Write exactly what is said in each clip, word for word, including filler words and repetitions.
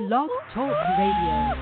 Blog Talk Radio.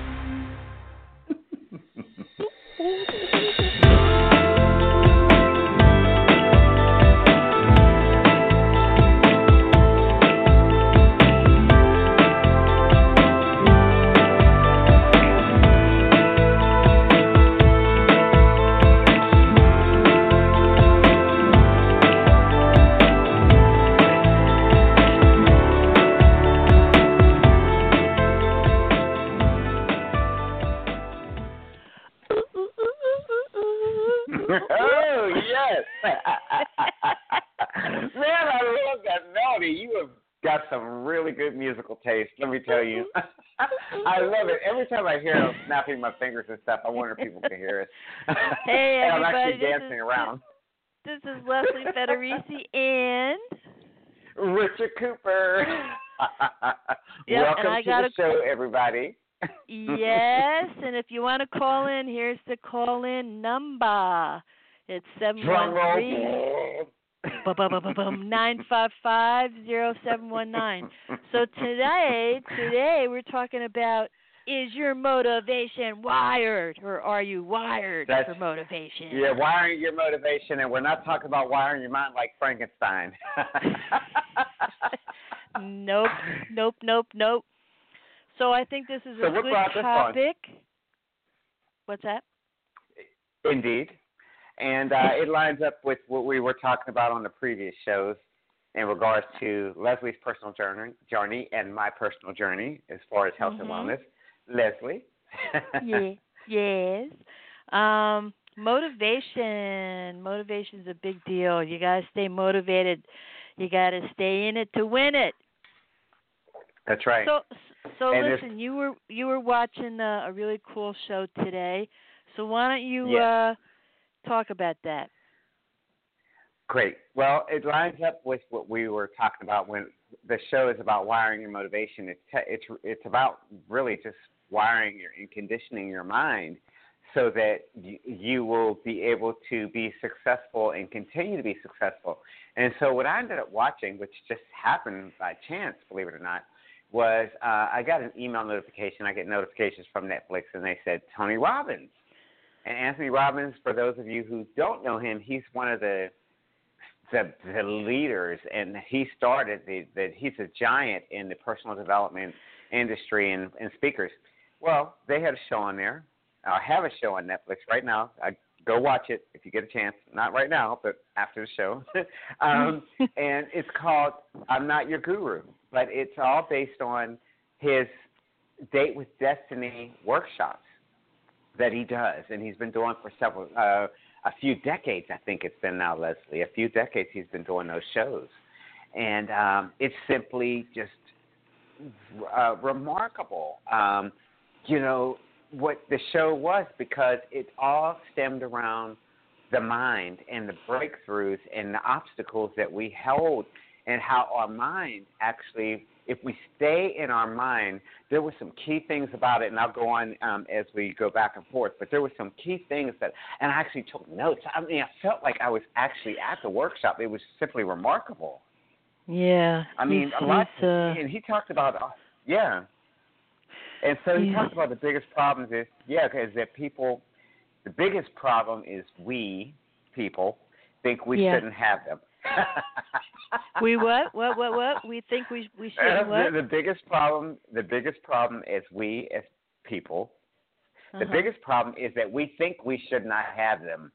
Oh, yes. Man, I love that melody. You have got some really good musical taste, let me tell you. I love it. Every time I hear it, I'm snapping my fingers and stuff. I wonder if people can hear it. Hey, and I'm everybody. actually dancing is, around. This is Leslie Federici and... Richard Cooper. Yep, Welcome and I to gotta... the show, everybody. Yes, and if you want to call in, here's the call-in number. It's seven one three nine five five zero seven one nine. So today, today we're talking about, is your motivation wired, or are you wired That's, for motivation? Yeah, wiring your motivation, and we're not talking about wiring your mind like Frankenstein. Nope, nope, nope, nope. So I think this is a so good topic. What's that? Indeed. And uh, it lines up with what we were talking about on the previous shows in regards to Leslie's personal journey, journey and my personal journey as far as health mm-hmm. and wellness. Leslie? yeah, yes. Um, motivation. Motivation is a big deal. You got to stay motivated. You got to stay in it to win it. That's right. So, so and listen, you were you were watching a, a really cool show today. So why don't you yes. uh, talk about that? Great. Well, it lines up with what we were talking about when the show is about wiring your motivation. It's te- it's it's about really just wiring your and conditioning your mind so that you, you will be able to be successful and continue to be successful. And so what I ended up watching, which just happened by chance, believe it or not, was uh, I got an email notification. I get notifications from Netflix, and they said Tony Robbins. And Anthony Robbins, for those of you who don't know him, he's one of the the, the leaders, and he started the, the he's a giant in the personal development industry and, and speakers. Well, they had a show on there. I have a show on Netflix right now. I go watch it if you get a chance. Not right now, but after the show. um, and it's called I'm Not Your Guru, but it's all based on his Date with Destiny workshops that he does, and he's been doing for several, uh, a few decades, I think it's been now, Leslie. A few decades he's been doing those shows. And um, it's simply just uh, remarkable, um, you know, what the show was, because it all stemmed around the mind and the breakthroughs and the obstacles that we held, and how our mind actually, if we stay in our mind, there were some key things about it, and I'll go on um, as we go back and forth, but there were some key things that, and I actually took notes. I mean, I felt like I was actually at the workshop. It was simply remarkable. Yeah. I mean, a lot, uh... and he talked about, uh, yeah. And so he yeah. talked about the biggest problems is, yeah, is that people, the biggest problem is we, people, think we yeah. shouldn't have them. we what? What, what, what? We think we we shouldn't what? The, the biggest problem, the biggest problem is we as people, the uh-huh. biggest problem is that we think we should not have them.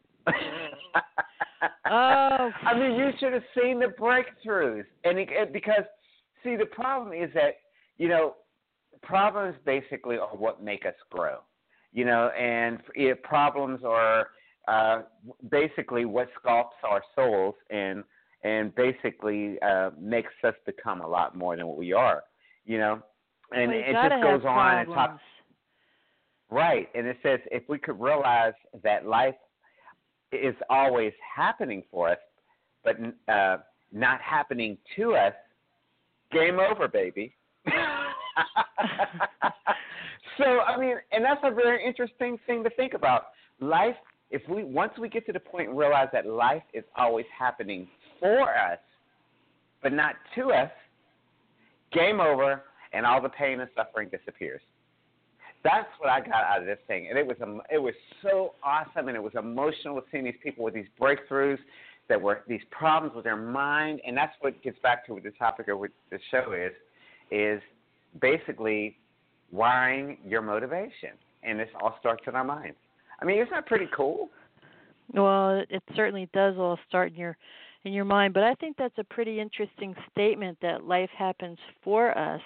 Oh. I mean, you should have seen the breakthroughs. And it, it, because, see, the problem is that, you know, problems basically are what make us grow, you know, and it, problems are uh, basically what sculpts our souls and and basically uh, makes us become a lot more than what we are, you know. And well, it just goes on and talks. Right, and it says if we could realize that life is always happening for us, but uh, not happening to us, game over, baby. So, I mean, and that's a very interesting thing to think about. Life, if we once we get to the point and realize that life is always happening for us, but not to us, game over, and all the pain and suffering disappears. That's what I got out of this thing, and it was um, it was so awesome, and it was emotional seeing these people with these breakthroughs that were these problems with their mind, and that's what gets back to what the topic of what the show is, is basically wiring your motivation, and this all starts in our minds. I mean, isn't that pretty cool? Well, it certainly does all start in your in your mind, but I think that's a pretty interesting statement that life happens for us,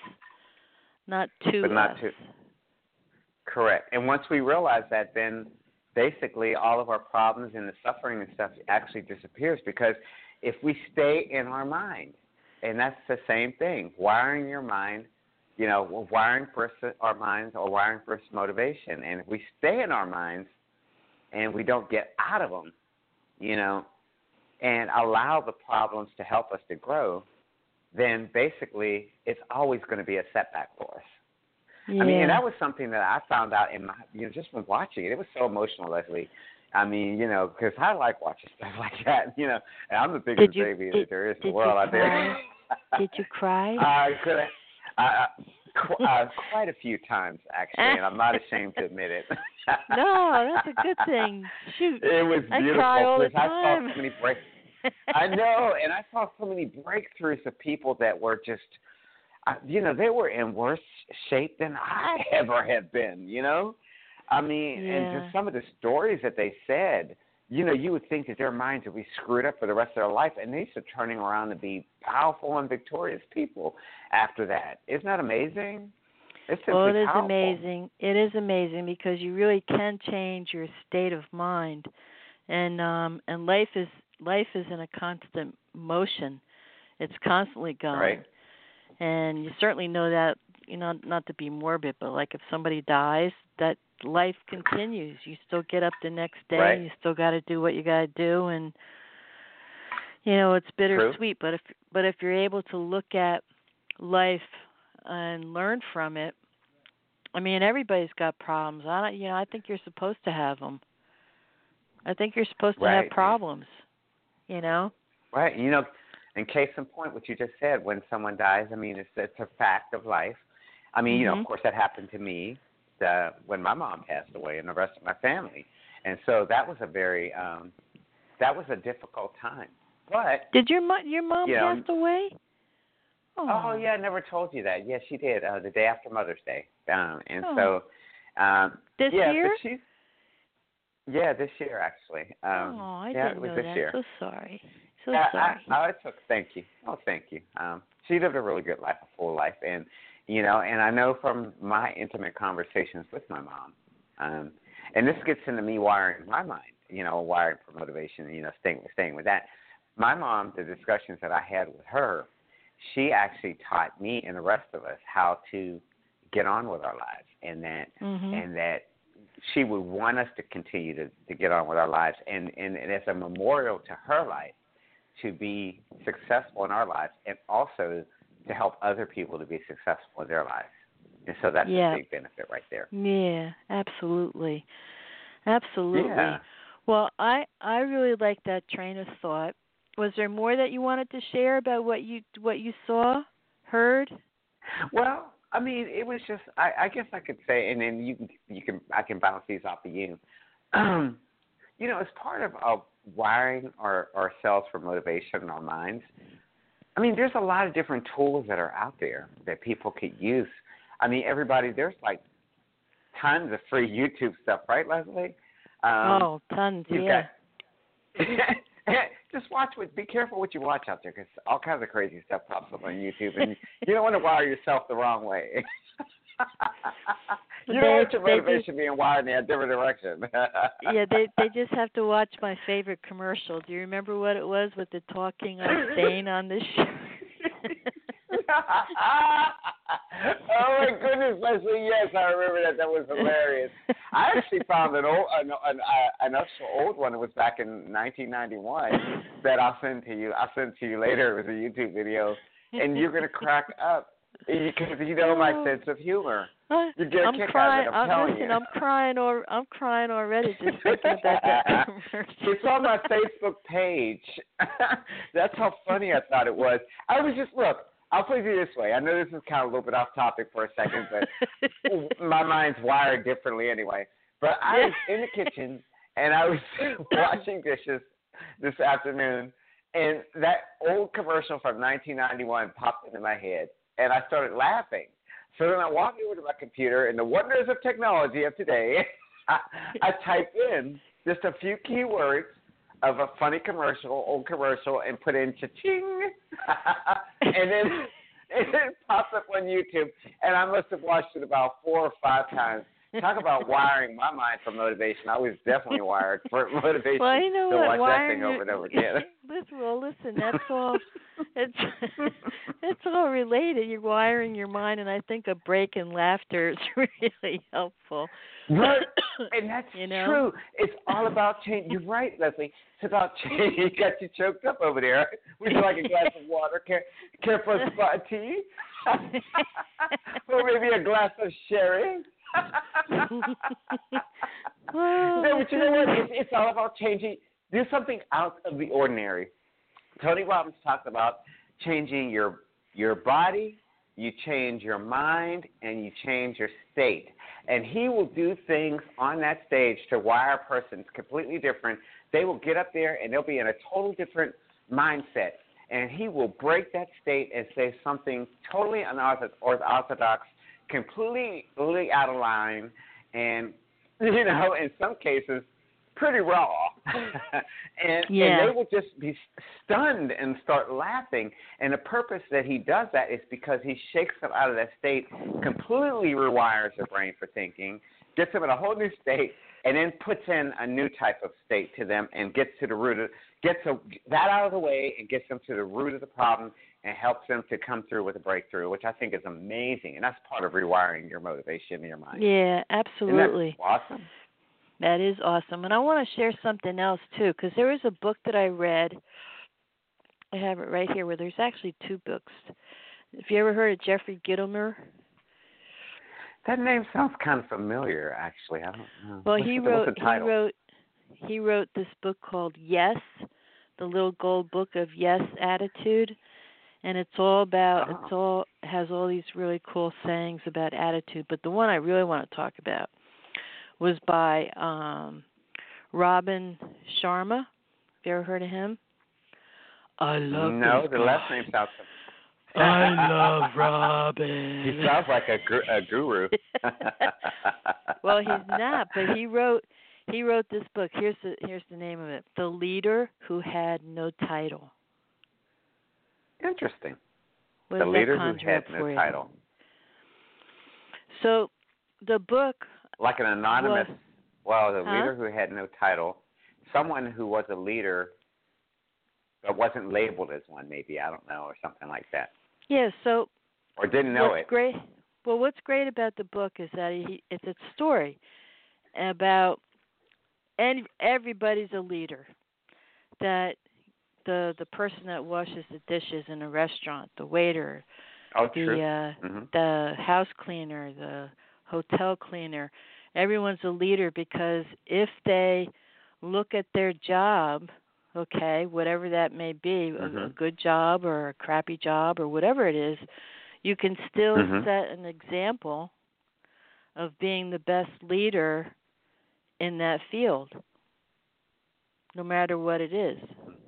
not to but not us. To. Correct. And once we realize that, then basically all of our problems and the suffering and stuff actually disappears, because if we stay in our mind, and that's the same thing, wiring your mind, you know, wiring first our minds or wiring first motivation. And if we stay in our minds and we don't get out of them, you know, and allow the problems to help us to grow, then basically it's always going to be a setback for us. Yeah. I mean, and that was something that I found out in my, you know, just from watching it. It was so emotional, Leslie. I mean, you know, because I like watching stuff like that, you know, and I'm the biggest you, baby did, that there is in did the world you out there. Did you cry? I could have. Uh, qu- uh, quite a few times, actually, and I'm not ashamed to admit it. No, that's a good thing. Shoot, it was beautiful. I cry all the I time. saw so many break. I know, and I saw so many breakthroughs of people that were just, uh, you know, they were in worse shape than I ever have been. You know, I mean, yeah. and just some of the stories that they said. You know, you would think that their minds would be screwed up for the rest of their life, and they start turning around to be powerful and victorious people after that. Isn't that amazing? It's simply well, it is powerful. amazing. It is amazing because you really can change your state of mind, and um, and life is life is in a constant motion. It's constantly going, right. And you certainly know that. You know, not to be morbid, but like if somebody dies, that life continues. You still get up the next day. Right. You still got to do what you got to do, and you know it's bittersweet. But if but if you're able to look at life and learn from it, I mean, everybody's got problems. I don't, you know, I think you're supposed to have them. I think you're supposed to right. have problems. You know. Right. You know, in case in point, what you just said, when someone dies, I mean, it's it's a fact of life. I mean, mm-hmm. you know, of course, that happened to me uh, when my mom passed away and the rest of my family. And so that was a very, um, that was a difficult time. But did your mo- your mom you know, passed away? Oh. oh, yeah, I never told you that. Yes, she did, uh, the day after Mother's Day. Um, and oh. so, um, this yeah, year? But she's, yeah, this year, actually. Um, oh, I yeah, didn't it was know this that. year. So sorry. So yeah, sorry. I, I took, thank you. Oh, thank you. Um, she lived a really good life, a full life. And, you know, and I know from my intimate conversations with my mom, um, and this gets into me wiring my mind, you know, wiring for motivation, you know, staying, staying with that. My mom, the discussions that I had with her, she actually taught me and the rest of us how to get on with our lives, and that mm-hmm. and that she would want us to continue to, to get on with our lives, and, and, and as a memorial to her life, to be successful in our lives, and also to help other people to be successful in their lives. And so that's yeah. a big benefit right there. Yeah, absolutely. Absolutely. Yeah. Well, I, I really like that train of thought. Was there more that you wanted to share about what you what you saw, heard? Well, I mean, it was just I, I guess I could say, and then you can you can I can bounce these off of you. Um, you know, as part of uh, wiring our ourselves for motivation in our minds, I mean, there's a lot of different tools that are out there that people could use. I mean, everybody, there's like tons of free YouTube stuff, right, Leslie? Um, oh, tons, you've yeah. Got, just watch what. Be careful what you watch out there, because all kinds of crazy stuff pops up on YouTube, and you don't want to wire yourself the wrong way. you they, don't want your they motivation just, being wired in a different direction. yeah, they they just have to watch my favorite commercial. Do you remember what it was with the talking on staying on this show? Oh my goodness, Leslie! Yes, I remember that. That was hilarious. I actually found an old, an, an, uh, an actual old one. It was back in nineteen ninety-one that I'll send to you. I'll send to you later. It was a YouTube video, and you're gonna crack up because you know my sense of humor. You get a I'm kick crying. out of it. I'm, I'm telling listen, you. I'm crying. Or I'm crying already just thinking about that commercial. It's on my Facebook page. That's how funny I thought it was. I was just look. I'll put it this way. I know this is kind of a little bit off topic for a second, but my mind's wired differently anyway. But I was in the kitchen, and I was washing dishes this afternoon, and that old commercial from nineteen ninety-one popped into my head, and I started laughing. So then I walked over to my computer, and the wonders of technology of today, I, I typed in just a few keywords of a funny commercial, old commercial, and put in cha-ching, and then and then it popped up on YouTube, and I must have watched it about four or five times. Talk about wiring my mind for motivation. I was definitely wired for motivation well, you know to what? watch Wiring that thing over and over again. Listen, well, listen, that's all. It's it's all related. You're wiring your mind, and I think a break in laughter is really helpful. Right, and that's you know? true. It's all about change. You're right, Leslie. It's about change. You got you choked up over there. Would you like a glass of water? Care, care for a spot of tea? Or maybe a glass of sherry? Well, no, but you know what? It's, it's all about changing. Do something out of the ordinary. Tony Robbins talks about changing your your body, you change your mind, and you change your state. And he will do things on that stage to wire a person completely different. They will get up there, and they'll be in a total different mindset. And he will break that state and say something totally unorthodox, completely out of line, and, you know, in some cases, pretty raw. and, yeah. and they will just be stunned and start laughing. And the purpose that he does that is because he shakes them out of that state, completely rewires their brain for thinking, gets them in a whole new state, and then puts in a new type of state to them and gets to the root of gets a, that out of the way and gets them to the root of the problem and helps them to come through with a breakthrough, which I think is amazing. And that's part of rewiring your motivation in your mind. Yeah, absolutely. Isn't that awesome? That is awesome. And I want to share something else, too, because there was a book that I read. I have it right here where there's actually two books. Have you ever heard of Jeffrey Gitomer? That name sounds kind of familiar, actually. I don't know. Well, what's he the, wrote what's the he title? wrote he wrote this book called Yes, the Little Gold Book of Yes Attitude, and it's all about oh. it's all has all these really cool sayings about attitude. But the one I really want to talk about was by um, Robin Sharma. Have you ever heard of him? I love no, this the guy. last name sounds. I love Robin. He sounds like a, gr- a guru. Well, he's not, but he wrote he wrote this book. Here's the here's the name of it: The Leader Who Had No Title. Interesting. What the does leader that who conjure had up no for you? title. So, the book. Like an anonymous. Was, well, the huh? leader who had no title, someone who was a leader, but wasn't labeled as one. Maybe I don't know, or something like that. Yeah. So. Or didn't know what's it. Great. Well, what's great about the book is that he, it's a story about, and everybody's a leader. That the the person that washes the dishes in a restaurant, the waiter, oh, the true. uh, mm-hmm. the house cleaner, the hotel cleaner, everyone's a leader because if they look at their job, okay, whatever that may be, mm-hmm. a, a good job or a crappy job or whatever it is, you can still mm-hmm. set an example of being the best leader in that field, no matter what it is.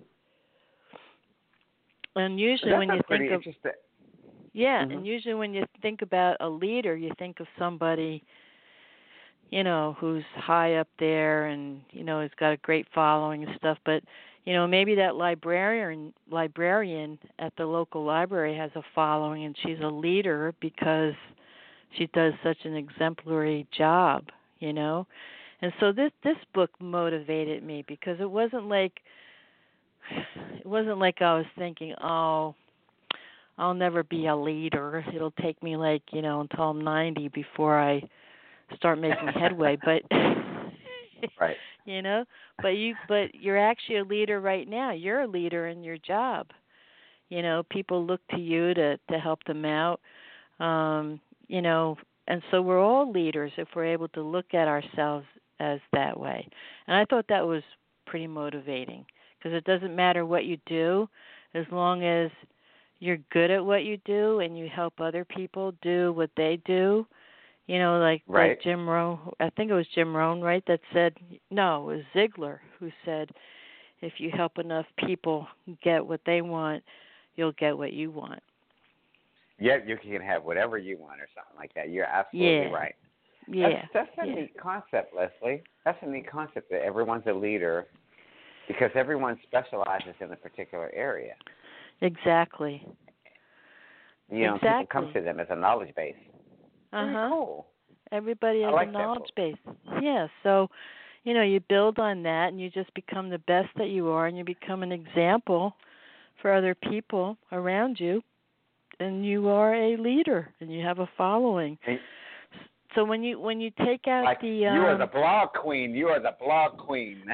And usually that when you think of yeah, mm-hmm. and usually when you think about a leader, you think of somebody, you know, who's high up there and, you know, has got a great following and stuff. But, you know, maybe that librarian librarian at the local library has a following and she's a leader because she does such an exemplary job, you know. And so this this book motivated me because it wasn't like it wasn't like I was thinking, oh, I'll never be a leader. It'll take me like, you know, until I'm ninety before I start making headway. But right. you know, but you but you're actually a leader right now. You're a leader in your job. You know, people look to you to to help them out. Um, you know, and so we're all leaders if we're able to look at ourselves as that way. And I thought that was pretty motivating because it doesn't matter what you do as long as you're good at what you do and you help other people do what they do, you know, like, right. like Jim Rohn, I think it was Jim Rohn, right, that said, no, it was Ziegler who said, if you help enough people get what they want, you'll get what you want. Yeah, you can have whatever you want or something like that. You're absolutely yeah. right. Yeah. That's, that's a yeah. neat concept, Leslie. That's a neat concept that everyone's a leader because everyone specializes in a particular area. Exactly. You know, exactly. people come to them as a knowledge base. Uh-huh. Very cool. Everybody has like a knowledge that. base. Yeah, so, you know, you build on that and you just become the best that you are and you become an example for other people around you, and you are a leader and you have a following. And so when you when you take out like the um, you are the blog queen, you are the blog queen.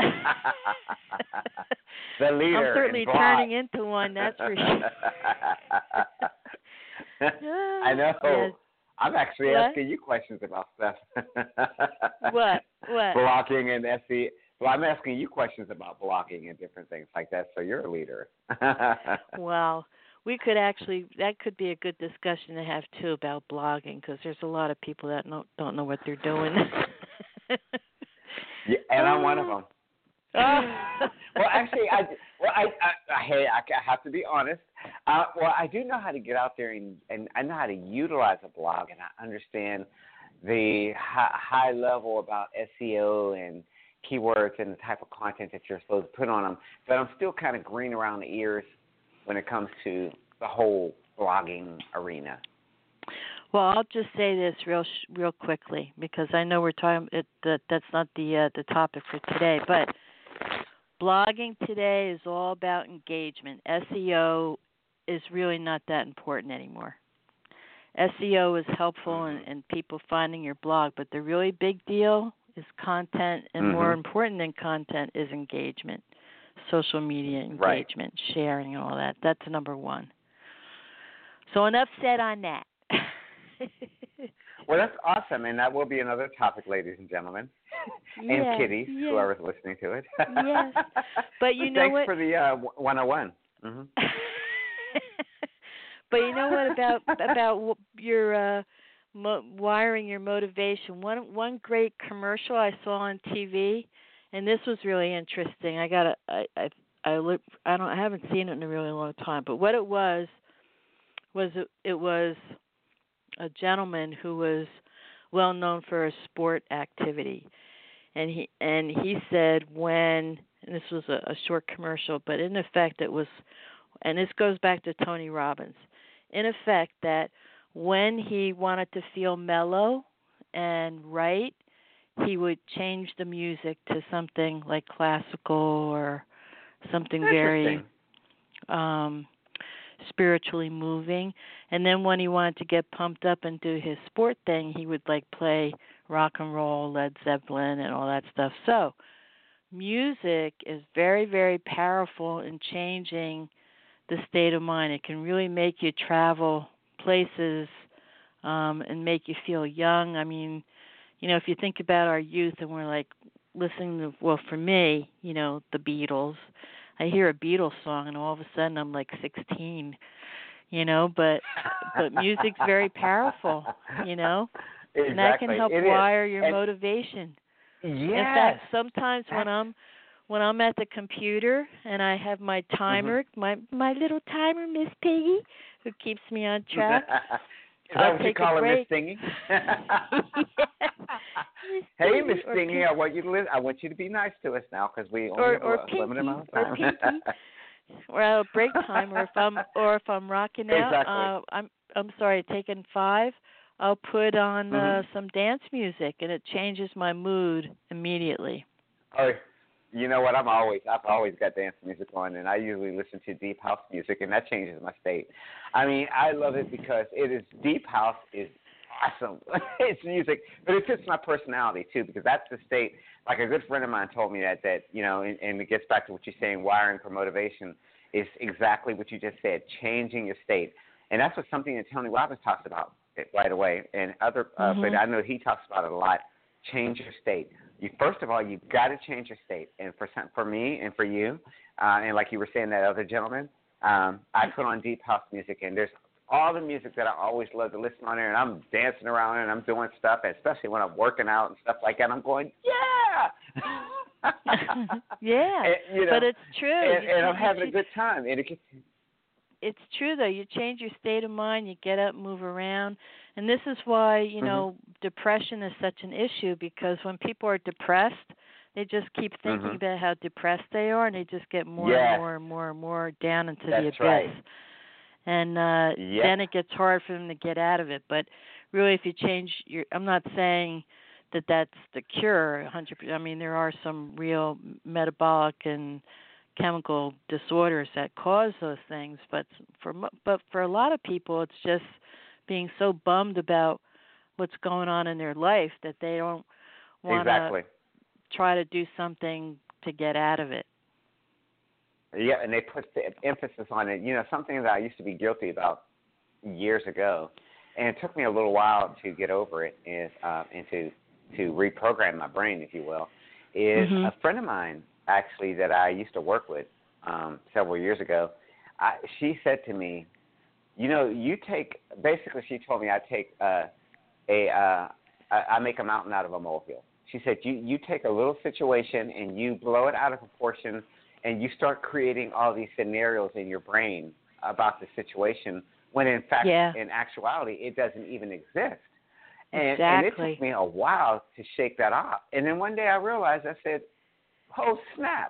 The leader. I'm certainly turning into one, that's for sure. I know. Yes. I'm actually what? asking you questions about stuff. What? What? Blocking and S E O. Well, I'm asking you questions about blocking and different things like that, so you're a leader. Well, we could actually, that could be a good discussion to have, too, about blogging, because there's a lot of people that don't, don't know what they're doing. Yeah, and I'm one of them. well, actually, I well, I, I, I hey, I, I have to be honest. Uh, well, I do know how to get out there and, and I know how to utilize a blog, and I understand the high, high level about S E O and keywords and the type of content that you're supposed to put on them. But I'm still kind of green around the ears when it comes to the whole blogging arena. Well, I'll just say this real, sh- real quickly because I know we're talking. It, that that's not the uh, the topic for today, but blogging today is all about engagement. S E O is really not that important anymore. S E O is helpful in, in people finding your blog, but the really big deal is content, and mm-hmm. more important than content is engagement, social media engagement, right. sharing, and all that. That's number one. So enough said on that. Well, that's awesome, and that will be another topic, ladies and gentlemen, and yes, kiddies, yes. whoever's listening to it. Yes, but you know Thanks what? for the uh, one oh one. Mm-hmm. But you know what about about your uh, mo- wiring your motivation? One one great commercial I saw on T V, and this was really interesting. I got I I I look I don't I haven't seen it in a really long time, but what it was was it, it was a gentleman who was well known for a sport activity, and he and he said when and this was a, a short commercial, but in effect it was, and this goes back to Tony Robbins, in effect that when he wanted to feel mellow and right, he would change the music to something like classical or something very um spiritually moving, and then when he wanted to get pumped up and do his sport thing, he would like play rock and roll, Led Zeppelin, and all that stuff. So music is very, very powerful in changing the state of mind. It can really make you travel places um, and make you feel young. I mean, you know, if you think about our youth and we're like listening to, well, for me, you know, the Beatles, I hear a Beatles song and all of a sudden I'm like sixteen, you know, but but music's very powerful, you know, exactly. and that can help it wire is. your and motivation. Yes. In fact, sometimes That's... when I'm when I'm at the computer and I have my timer, mm-hmm. my my little timer, Miss Piggy, who keeps me on track. Is that I'll what take you call a her, break. Miss Stingy? Miss Hey, Miss or Stingy, Pinky. I want you to li- I want you to be nice to us now because we only or, have or a Pinky, limited amount of or time. Pinky. Or at break time, or if I'm or if I'm rocking out, exactly. uh, I'm I'm sorry, taking five. I'll put on uh, mm-hmm. some dance music, and it changes my mood immediately. Oh, you know what? I'm always I've always got dance music on, and I usually listen to deep house music, and that changes my state. I mean, I love it because it is deep house is awesome. It's music, but it fits my personality too because that's the state. Like a good friend of mine told me that that you know, and, and it gets back to what you're saying. Wiring for motivation is exactly what you just said, changing your state, and that's what something that Tony Robbins talks about right away, and other. Uh, mm-hmm. But I know he talks about it a lot. Change your state. You first of all, you've got to change your state, and for some, for me and for you, uh, and like you were saying that other gentleman, um, I put on deep house music, and there's all the music that I always love to listen on there, and I'm dancing around and I'm doing stuff, especially when I'm working out and stuff like that. I'm going, yeah, yeah. And, you know, but it's true, and, you and I'm change, having a good time. And it gets, it's true though. You change your state of mind. You get up, move around, and this is why you mm-hmm. know depression is such an issue, because when people are depressed, they just keep thinking mm-hmm. about how depressed they are, and they just get more yes. and more and more and more down into That's the abyss. Right. And uh, yep. then it gets hard for them to get out of it. But really, if you change your, I'm not saying that that's the cure, one hundred percent. I mean, there are some real metabolic and chemical disorders that cause those things. But for but for a lot of people, it's just being so bummed about what's going on in their life that they don't want to exactly. try to do something to get out of it. Yeah, and they put the emphasis on it. You know, something that I used to be guilty about years ago, and it took me a little while to get over it, is uh, and to to reprogram my brain, if you will, is mm-hmm. a friend of mine actually that I used to work with um, several years ago. I, she said to me, you know, you take basically. She told me I take uh, a uh, I, I make a mountain out of a molehill. She said you you take a little situation and you blow it out of proportion. And you start creating all these scenarios in your brain about the situation when, in fact, yeah. in actuality, it doesn't even exist. And, exactly. and it took me a while to shake that off. And then one day I realized, I said, oh, snap.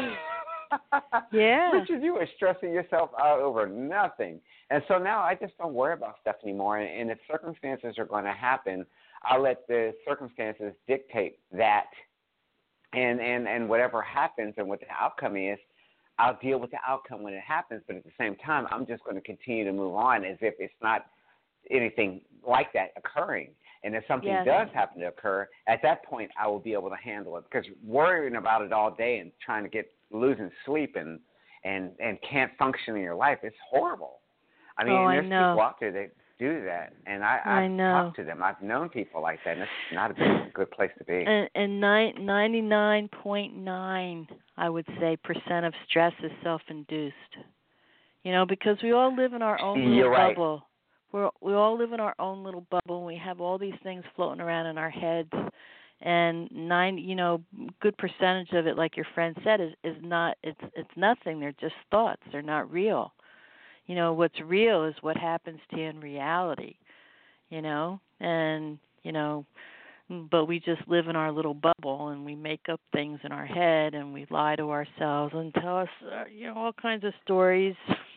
yeah. Richard, you are stressing yourself out over nothing. And so now I just don't worry about stuff anymore. And, and if circumstances are going to happen, I'll let the circumstances dictate that. And, and and whatever happens and what the outcome is, I'll deal with the outcome when it happens. But at the same time, I'm just going to continue to move on as if it's not anything like that occurring. And if something yes. does happen to occur, at that point, I will be able to handle it. Because worrying about it all day and trying to get losing sleep and and, and can't function in your life, it's horrible. I mean, oh, there's I know. people out there that do that, and I, I I've know. talked to them. I've known people like that, and it's not a good, good place to be. And, and nine, ninety-nine point nine, I would say, percent of stress is self-induced. You know, because we all live in our own little You're right. bubble. We're, we all live in our own little bubble, and we have all these things floating around in our heads. And nine, you know, good percentage of it, like your friend said, is, is not. It's it's nothing. They're just thoughts. They're not real. You know, what's real is what happens to you in reality, you know, and, you know, but we just live in our little bubble and we make up things in our head and we lie to ourselves and tell us, uh, you know, all kinds of stories.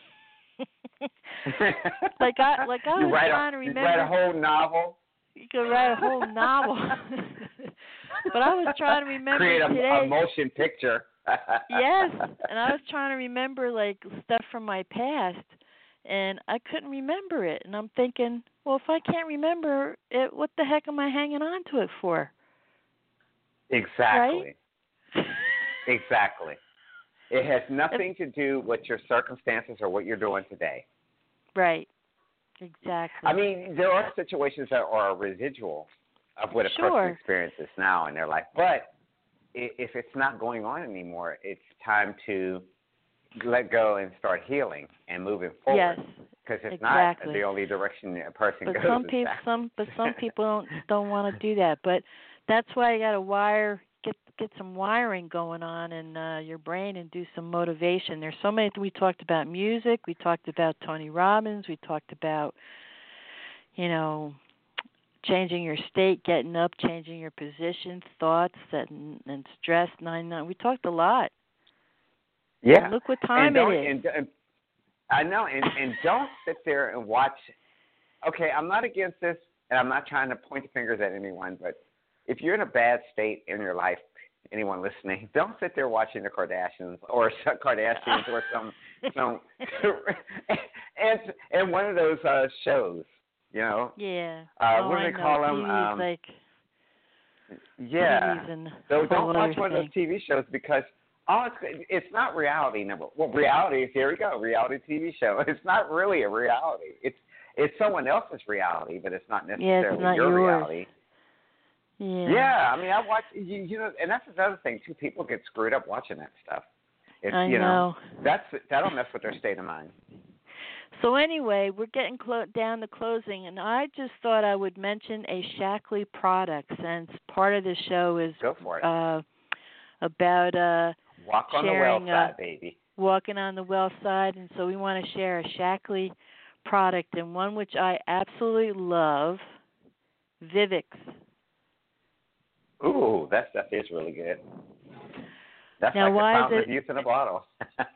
like I, like I you was write trying a, to remember. You write a whole novel. You could write a whole novel. But I was trying to remember Create a, today. a motion picture. Yes, and I was trying to remember like stuff from my past, and I couldn't remember it. And I'm thinking, well, if I can't remember it, what the heck am I hanging on to it for? Exactly. Right? Exactly. It has nothing to do with your circumstances or what you're doing today. Right. Exactly. I mean, there are situations that are a residual of what a sure. person experiences now in their life, but if it's not going on anymore, it's time to let go and start healing and moving forward. Yes, because it's exactly. not the only direction a person but goes. Some people, some, but some people don't don't want to do that. But that's why you got to wire, get get some wiring going on in uh, your brain and do some motivation. There's so many. We talked about music. We talked about Tony Robbins. We talked about, you know, changing your state, getting up, changing your position, thoughts, and, and stress. Nine nine. We talked a lot. Yeah. And look what time and it is. And, and, I know, and, and don't sit there and watch. Okay, I'm not against this, and I'm not trying to point the fingers at anyone, but if you're in a bad state in your life, anyone listening, don't sit there watching the Kardashians or some Kardashians or some some and and one of those uh, shows. You know? Yeah. Uh, oh, what do I they call know. them? T V's Um, like yeah. T V's and so don't watch other one thing. of those T V shows because oh, it's it's not reality. Number well, reality is here we go, reality T V show. It's not really a reality. It's it's someone else's reality, but it's not necessarily yeah, it's not your yours. reality. Yeah. Yeah, I mean, I watch you, you know, and that's another thing too. People get screwed up watching that stuff. It's, I you know. That's that'll mess with their state of mind. So anyway, we're getting clo- down to closing, and I just thought I would mention a Shaklee product since part of the show is Go for it. Uh, about uh, Walk on sharing, the well side, uh, baby. walking on the well side, and so we want to share a Shaklee product, and one which I absolutely love, Vivix. Ooh, that stuff is really good. That's now, like why the fountain is of it... youth in a bottle.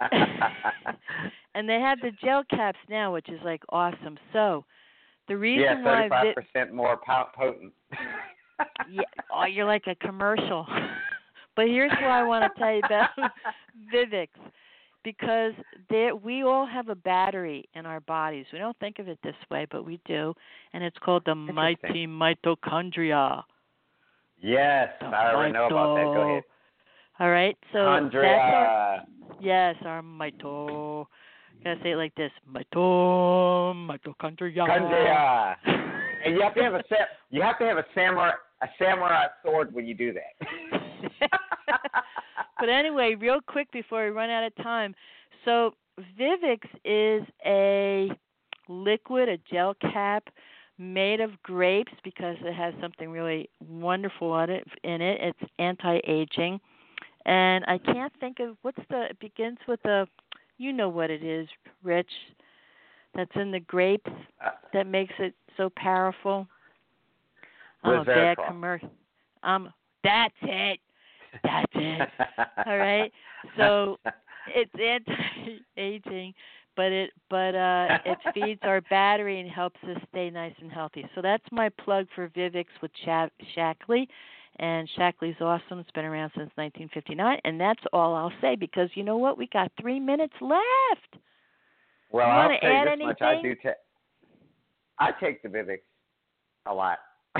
And they have the gel caps now, which is like awesome. So the reason yeah, why thirty-five percent more potent. yeah, oh, you're like a commercial. But here's why I want to tell you about Vivix, because there, we all have a battery in our bodies. We don't think of it this way, but we do, and it's called the mighty mitochondria. Yes, the I already know about that. Go ahead. All right, so Chondria. that's our, yes, our mito. Gotta say it like this: mito, mitochondria. Chondria. And you have to have a you have to have a samurai a samurai sword when you do that. But anyway, real quick before we run out of time, so Vivix is a liquid, a gel cap made of grapes because it has something really wonderful on it in it. It's anti-aging, and I can't think of what's the. It begins with a. You know what it is, Rich. That's in the grapes that makes it so powerful. I'm a bad commercial. Um, that's it. That's it. All right. So it's anti-aging, but it but uh, it feeds our battery and helps us stay nice and healthy. So that's my plug for Vivix with Sha- Shaklee. And Shaklee's awesome. It's been around since nineteen fifty-nine. And that's all I'll say because you know what? We got three minutes left. Well, you I'll want to say add this anything? much. I do ta- I take the Vivix a lot.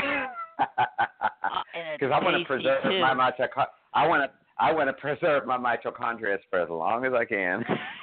Because I want to preserve too. my mitochondria. I want to I want to preserve my mitochondria for as long as I can.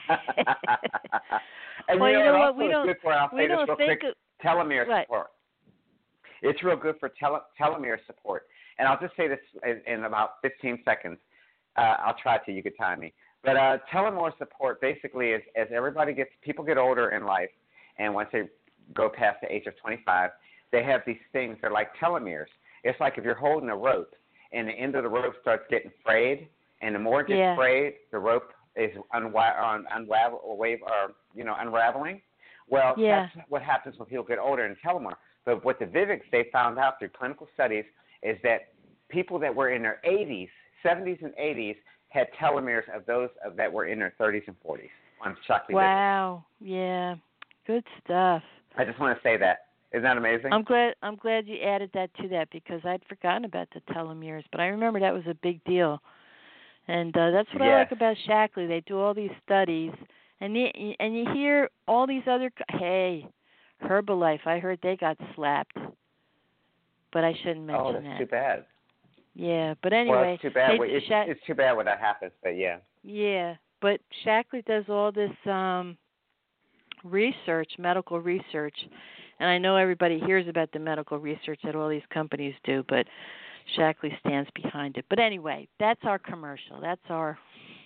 And well, you know, you know it what? also We is don't. good for, I'll we say this don't real think. quick, Of, telomere right. support. It's real good for tele, telomere support. And I'll just say this in, in about fifteen seconds. Uh, I'll try to. You could time me. But uh, telomere support basically is as everybody gets, people get older in life, and once they go past the age of twenty-five, they have these things. They're like telomeres. It's like if you're holding a rope, and the end of the rope starts getting frayed, and the more it gets yeah. frayed, the rope is unwa- on unravel or wave or you know unraveling. Well, yeah. that's what happens when people get older in telomere. But what the Vivix they found out through clinical studies is that people that were in their eighties, seventies, and eighties had telomeres of those of that were in their thirties and forties on Shaklee Wow. Vivix. Yeah. Good stuff. I just want to say that. Isn't that amazing? I'm glad I'm glad you added that to that because I'd forgotten about the telomeres, but I remember that was a big deal. And uh, that's what yes. I like about Shaklee. They do all these studies, and you, and you hear all these other. Hey, Herbalife. I heard they got slapped, but I shouldn't mention that. Oh, that's that. too bad. Yeah, but anyway, well, it's too bad. They, It's, Sha- it's too bad when that happens, but yeah. Yeah, but Shaklee does all this um, research, medical research, and I know everybody hears about the medical research that all these companies do, but Shaklee stands behind it. But anyway, that's our commercial. That's our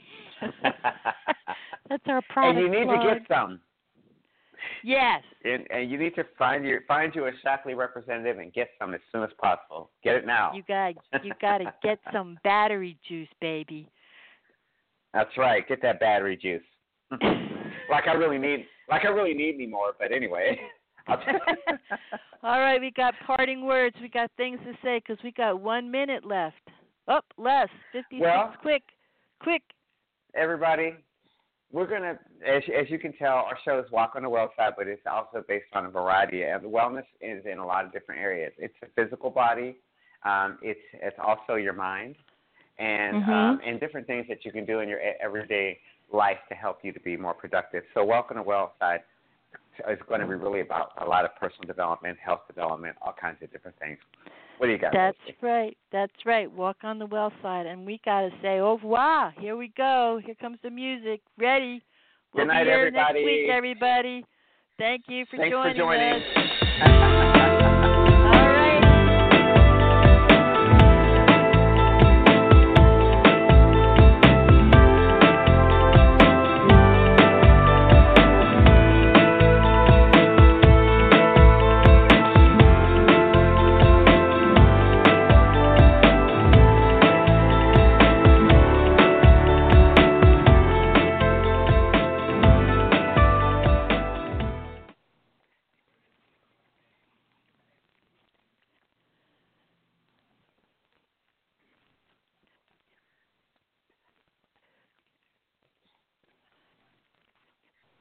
that's our product. And you need plug. to get some. Yes. And, and you need to find your find you a Shaklee representative and get some as soon as possible. Get it now. You got you got to get some battery juice, baby. That's right. Get that battery juice. like I really need like I really need me more. But anyway. All right, we got parting words. We got things to say because we got one minute left. Up, oh, less fifty-six. Well, quick, quick. Everybody. We're going to, as, as you can tell, our show is Walk on the Well side, but it's also based on a variety of wellness is in a lot of different areas. It's the physical body. Um, it's it's also your mind and mm-hmm. um, and different things that you can do in your everyday life to help you to be more productive. So Walk on the Well side is going to be really about a lot of personal development, health development, all kinds of different things. What do you got? That's Leslie? right. That's right. Walk on the well side. And we got to say, au revoir. Here we go. Here comes the music. Ready? We'll Good night, be here everybody. next week, everybody. Thank you for Thanks joining for joining. us.